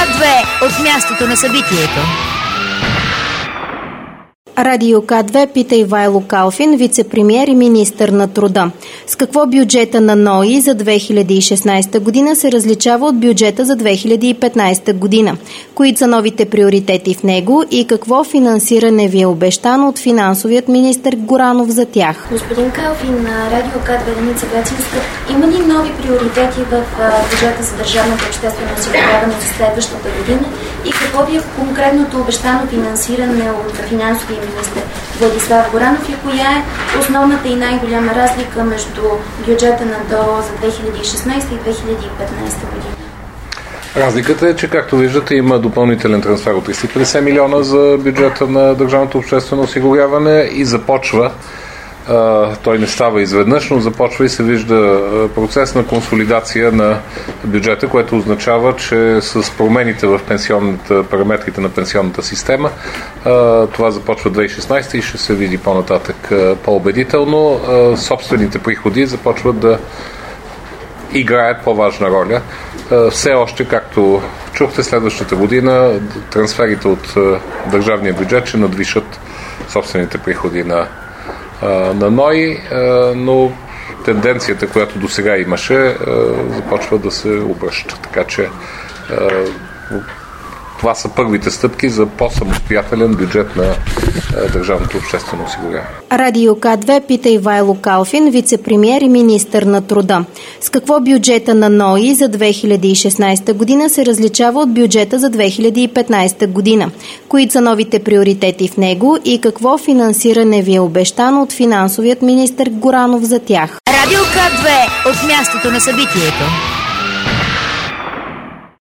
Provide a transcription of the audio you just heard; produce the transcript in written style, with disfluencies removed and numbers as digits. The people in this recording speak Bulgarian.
К2 от мястото на събитието. Радио К2 пита Ивайло Калфин, вице-премиер и министър на труда. С какво бюджета на НОИ за 2016 година се различава от бюджета за 2015 година? Кои са новите приоритети в него и какво финансиране ви е обещано от финансовият министър Горанов за тях? Господин Калфин, на Радио К2 Деница Гачинска, има ли нови приоритети в бюджета за държавното обществено осигуряване за следващата година и какво ви е конкретното обещано финансиране от финансовия министър Владислав Горанов и коя е основната и най-голяма разлика между бюджета на ДОО за 2016 и 2015 година? Разликата е, че както виждате има допълнителен трансфер от 350 милиона за бюджета на държавното обществено осигуряване и започва, той не става изведнъж, но започва и се вижда процес на консолидация на бюджета, което означава, че с промените в параметрите на пенсионната система, това започва 2016 и ще се види по-нататък по-убедително. Собствените приходи започват да играят по-важна роля. Все още, както чухте, следващата година трансферите от държавния бюджет ще надвишат собствените приходи на НОИ, но тенденцията, която до сега имаше, започва да се обръща. Така че това са първите стъпки за по-самостоятелен бюджет на държавното обществено осигуряване. Радио К2 пита Ивайло Калфин, вице-премиер и министър на труда. С какво бюджета на НОИ за 2016 година се различава от бюджета за 2015 година? Кои са новите приоритети в него и какво финансиране ви е обещано от финансовият министър Горанов за тях? Радио К2 от мястото на събитието.